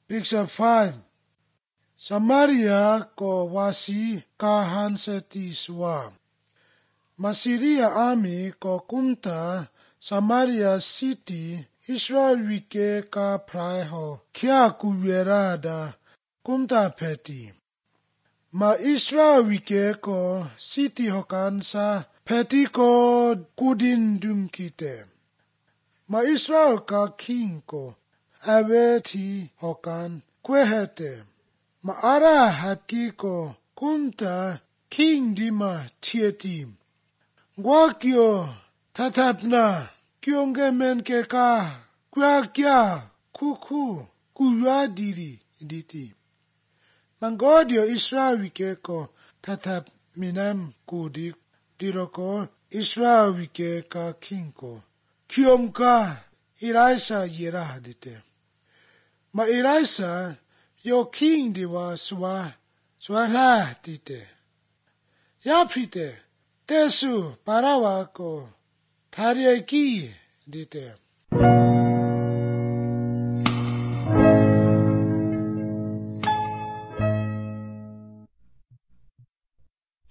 Picture 5 Samaria ko wasi kahan seti suwa. Massyria army ko kumta Samaria city Israel wike ka prai ho kya kuwera da kumta pheti. Ma Israel wike ko city hokan sa pheti ko kudin dum kite. Ma Israel ka king ko awe thi hokan kwehete. Ma ara hapki ko kumta king dima thieti. Gwa kyo tatapna kyonge men ke ka kwa kya kuku kuwa diti. Mangodio Israel wike ko tatap minam kudi diroko Israel wike ka king ko. Kyom ka Iraisa yera hadite. Ma Iraisa yo king diwa swara dite. Ya pite tesu parawa ko tharyaki dite.